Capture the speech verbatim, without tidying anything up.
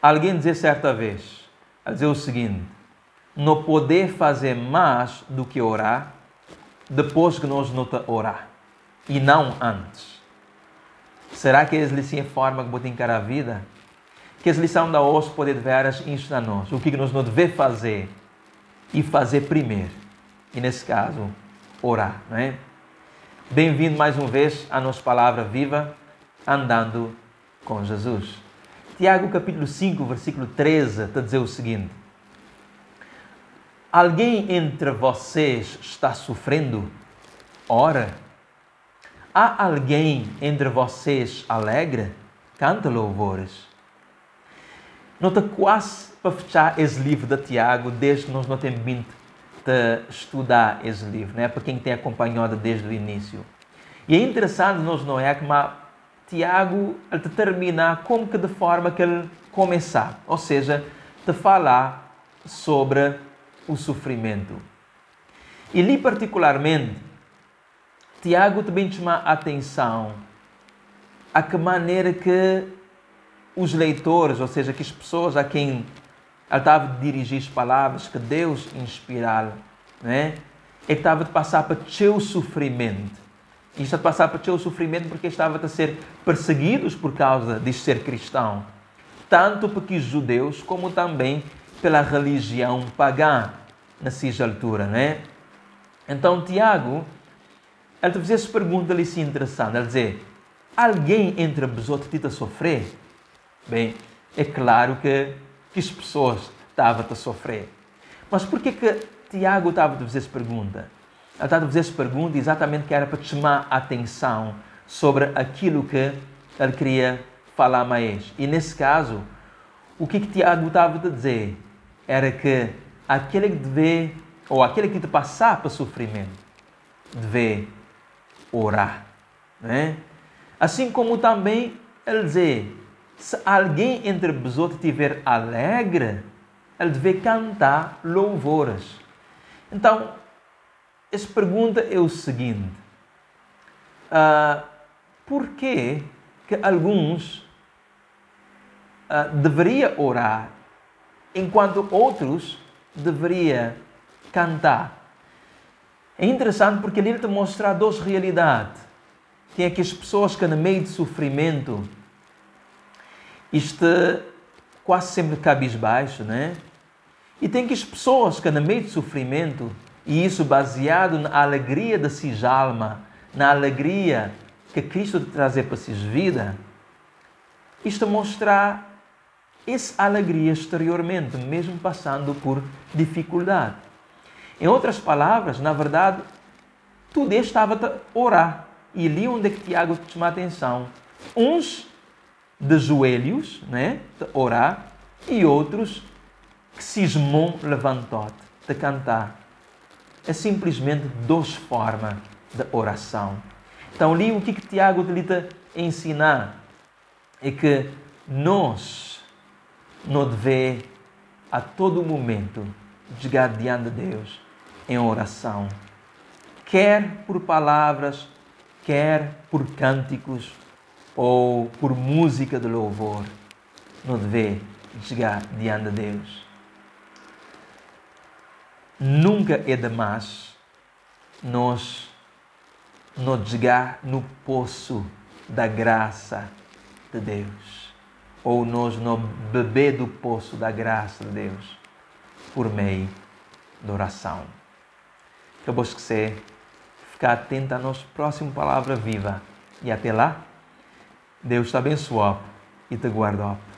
Alguém dizia certa vez, a dizer o seguinte: não poder fazer mais do que orar depois que nós não orar, e não antes. Será que essa lição é a forma que vou encarar a vida? Que essa lição da hoje pode deveras ensinar-nos o que nós não devemos fazer e fazer primeiro. E nesse caso, orar, não é? Bem-vindo mais uma vez à nossa palavra viva, andando com Jesus. Tiago capítulo cinco, versículo treze, está a dizer o seguinte: alguém entre vocês está sofrendo? Ora. Há alguém entre vocês alegre? Canta louvores. Não está quase para fechar esse livro de Tiago, desde que nós não temos vindo de estudar esse livro, né? Para quem tem acompanhado desde o início. E é interessante nós não é que Tiago ele te termina como que de forma que ele começar, ou seja, te falar sobre o sofrimento. E ali particularmente, Tiago também chama a atenção a que maneira que os leitores, ou seja, que as pessoas a quem ele estava a dirigir as palavras, que Deus inspirá-lo, né? Ele estava a passar para o seu sofrimento. E está a passar para o seu sofrimento porque estava a ser perseguidos por causa de ser cristão. Tanto porque os judeus, como também pela religião pagã, nessa altura, né? Então, Tiago, ele te fez essa pergunta ali assim interessante. Ele dizer, alguém entre os outros está a sofrer? Bem, é claro que, que as pessoas estavam a sofrer. Mas por que que Tiago estava a fazer essa pergunta? Ele estava a fazer essa pergunta exatamente que era para chamar a atenção sobre aquilo que ele queria falar mais. E nesse caso, o que que Tiago estava a dizer era que aquele que deve, ou aquele que te passar para sofrimento, deve orar. Né? Assim como também ele dizer, se alguém entre os outros estiver alegre, ele deve cantar louvores. Então, essa pergunta é o seguinte: uh, por que que alguns uh, deveriam orar enquanto outros deveriam cantar? É interessante porque ele te mostra duas realidades. Tem aqui as pessoas que no meio de sofrimento estão quase sempre cabisbaixo, né? E tem aqui as pessoas que no meio de sofrimento, e isso baseado na alegria da sua alma, na alegria que Cristo te trazer para a sua vida, isto mostrar essa alegria exteriormente, mesmo passando por dificuldade. Em outras palavras, na verdade, tudo estava a orar. E ali onde é que Tiago te chama a atenção. Uns de joelhos, né, de orar, e outros que cismam levantou de cantar. É simplesmente duas formas de oração. Então ali o que, que Tiago te está a ensinar é que nós não devemos a todo momento chegar diante de Deus em oração, quer por palavras, quer por cânticos ou por música de louvor, não deve chegar diante de Deus. Nunca é demais nós não chegar no poço da graça de Deus, ou nós não beber do poço da graça de Deus por meio da oração. Que eu vou esquecer, ficar atento à nossa próxima palavra viva. E até lá, Deus te abençoe e te guarde.